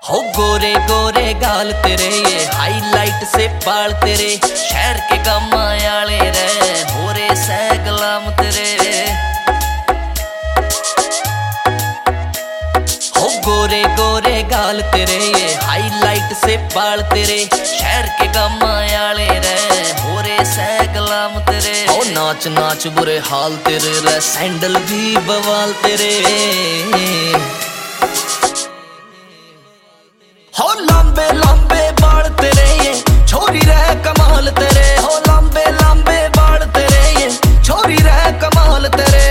हो गोरे गोरे गाल तेरे, ये हाईलाइट से बाल तेरे, शहर के गामा आले रे हो रे सै गुलाम तेरे। हो गोरे गोरे गाल तेरे, ये हाईलाइट से बाल तेरे, शहर के गामा आले रे हो रे सै गुलाम तेरे। हो नाच नाच बुरे हाल तेरे रे, सैंडल भी बवाल तेरे। हो लंबे लंबे बाल तेरे, ये छोरी रह कमाल तेरे। हो लंबे लंबे बाल तेरे, ये छोरी रह कमाल तेरे।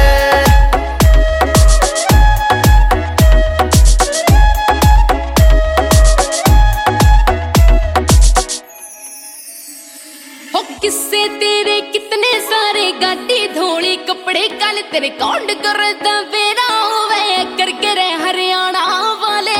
हो किस्से तेरे कितने सारे, गाड़ी धोली कपड़े काले तेरे, कौंड कर दबेरा होवे करके रे हरियाणा वाले।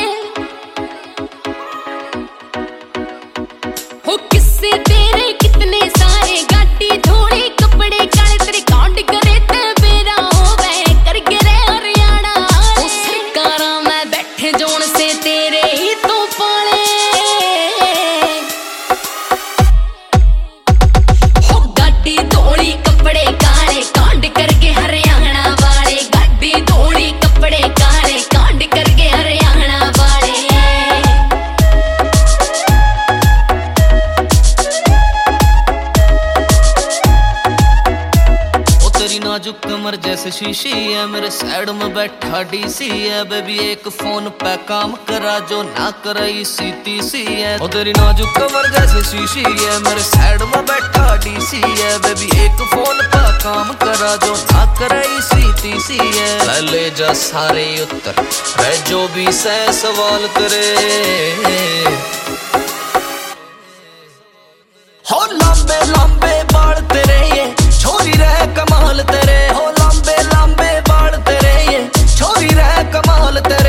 हो किस्से तेरे कितने सारे, गाड़ी धोली कपड़े काले तेरे, कौंड करे दबेरा होवे करके रे हरियाणा वाले। सरकारा में बैठे जोन से तेरे ही तो पाले। हो गाड़ी धोली कपड़े काले, कांड करके हरियाणा वाले। गाड़ी धोली कपड़े काले, कांड करके हरियाणा वाले। तेरी नाजुक कमर जैसे शीशी है, मेरे साइड में बैठा डीसी है। बेबी एक फोन पे काम करा, जो ना कराई सीटीसी है। ओ तेरी नाजुक कमर जैसे शीशी है, मेरे साइड में बैठा डीसी है। बेबी एक फोन पे काम करा, जो ना कराई सीटीसी है। ले जा सारे उत्तर रह जो भी सै सवाल करे। हो लंबे लंबे बाल तेरे, ये छोरी रह कमाल तेरे। हो लंबे लंबे बाल तेरे, ये छोरी रह कमाल तेरे।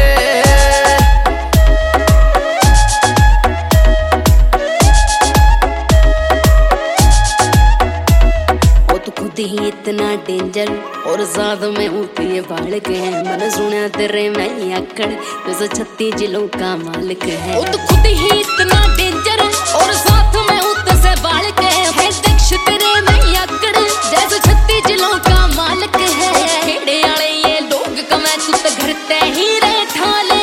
वो तो खुद ही इतना डेंजर, और साथ में होती है बाल के हैं। मैंने सुना तेरे मैं आकड़ 236 जिलों का मालिक है। वो तो खुद ही इतना डेंजर, और साथ में होते से बाल के हैं। दक्ष तेरे मैं आकड़ 236 जिलों का मालिक है। खेड़े वाले ये लोग कमाए तू तो घर ते ही रह ठाले।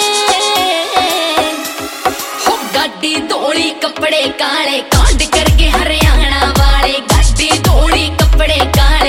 हो गाड़ी धोली कपड़े काले, कांड करके हरियाणा वाले। गाड़ी धोली कपड़े काले।